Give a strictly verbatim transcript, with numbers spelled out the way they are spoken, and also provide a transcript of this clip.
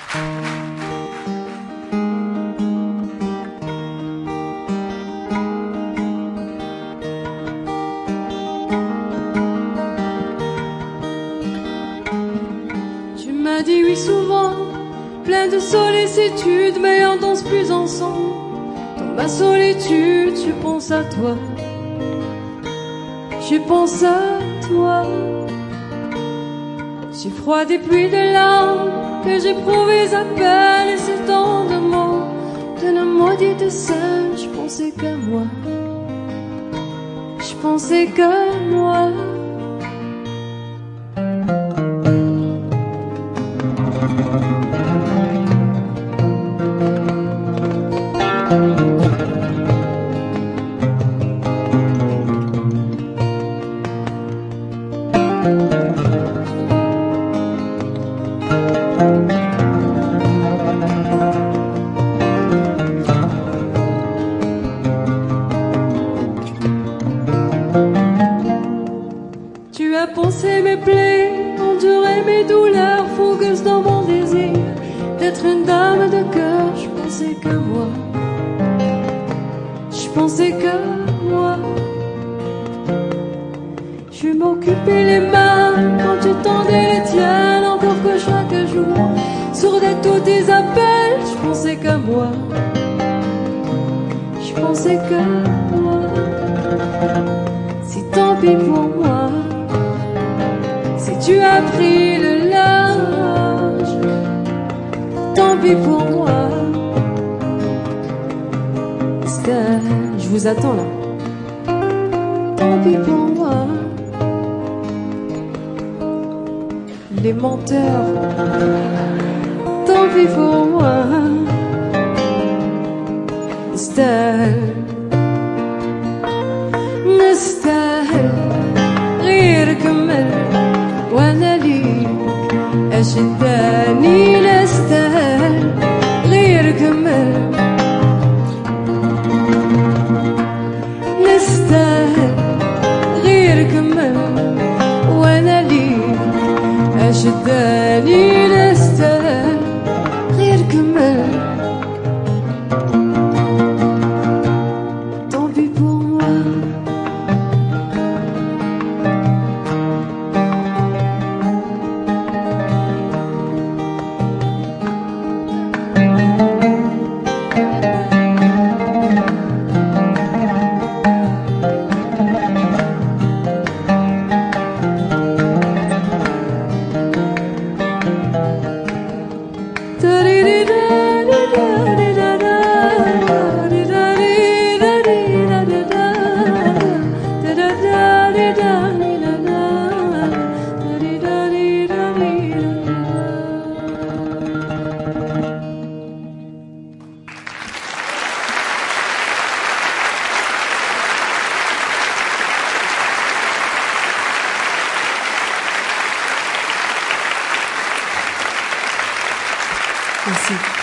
Tu m'as dit oui souvent, plein de sollicitude, mais on danse plus ensemble. Dans ma solitude, je pense à toi. Je pense à toi. J'ai froid des pluies de larmes que j'éprouvais à peine, et c'est tant de mots de la maudite scène. Je pensais qu'à moi, je pensais qu'à moi. Tu as pensé mes plaies, enduré mes douleurs, fougueuse dans mon désir d'être une dame de cœur. Je pensais qu'à moi, je pensais qu'à moi. Je m'occupais les mains quand tu tendais les tiennes, encore que chaque jour, sourde à tous tes appels. Je pensais qu'à moi, je pensais qu'à moi. Si tant pis pour moi, si tu as pris le large, tant pis pour moi. Esther, je vous attends là. Tant pis pour moi. Les menteurs, tant pis pour moi. Esther, نستاهل غير كمل وانا ليك اشداني. نستاهل غير كمل، نستاهل غير كمل وانا ليك اشداني. نستاهل غير كمل. Merci.